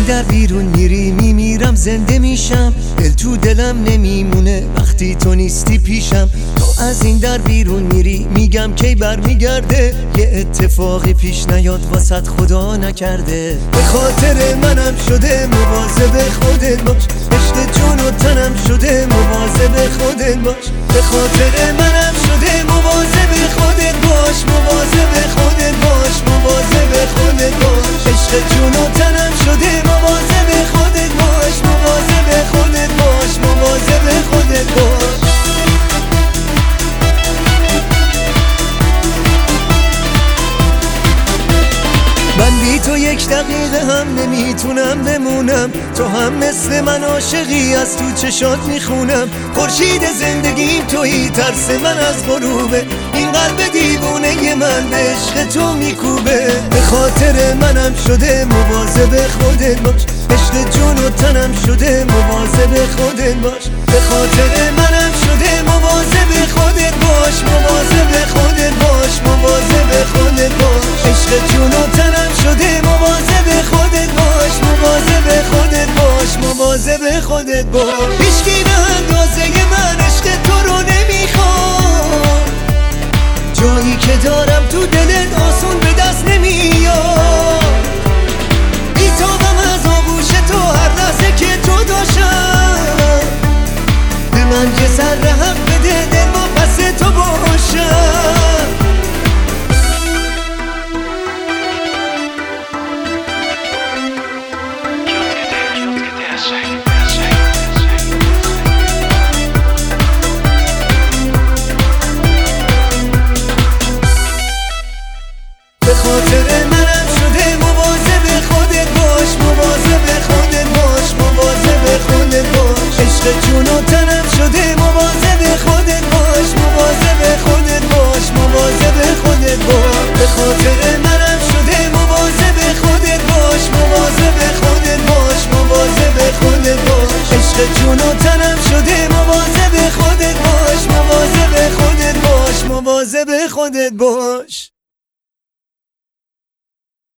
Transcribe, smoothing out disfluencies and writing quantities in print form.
این در بیرون میری میمیرم زنده میشم، دل تو دلم نمیمونه وقتی تو نیستی پیشم. تو از این در بیرون میری میگم کی برمیگرده، یه اتفاقی پیش نیاد واسط خدا نکرده. به خاطر منم شده مواظب خودت باش، عشق جون و تنم شده مواظب خودت باش. به خاطر منم شده مواظب خودت باش، مواظب خودت باش، مواظب خودت باش. عشق جون و تنم شده مواظب خودت باش، مواظب خودت باش، مواظب خودت باش. من بی تو یک دقیقه هم نمیتونم بمونم، تو هم مثل من عاشقی از تو چشات میخونم. خورشید زندگیم تویی، ترس من از غروبه، این قلب دیوونه من به عشق تو میکوبه. به خاطر منم شده مواظب خودت باش، عشق جون و تنم شده مواظب خودت باش. به خاطر منم شده مواظب خودت باش، مواظب خودت باش، مواظب خودت باش. عشق جون و تنم شده مواظب خودت باش، مواظب خودت باش، مواظب خودت باش. هیچکی به اندازه من عشق تو رو نمیخواد، جایی که دارم تو دلت آسون به دست نمیاد. بیتابم از آغوش تو هر لحظه که تو داشتم، به من یه ذره حق بده دل ما پس تو باشم. به خاطر منم شده مواظب خودت باش، مواظب خودت باش، مواظب خودت باش. عشق جون و تنم شده مواظب خودت باش، مواظب خودت باش، مواظب خودت باش. به خاطر منم شده مواظب خودت باش، مواظب خودت باش، مواظب خودت باش. عشق جون و تنم شده مواظب خودت باش، مواظب خودت باش، مواظب خودت باش.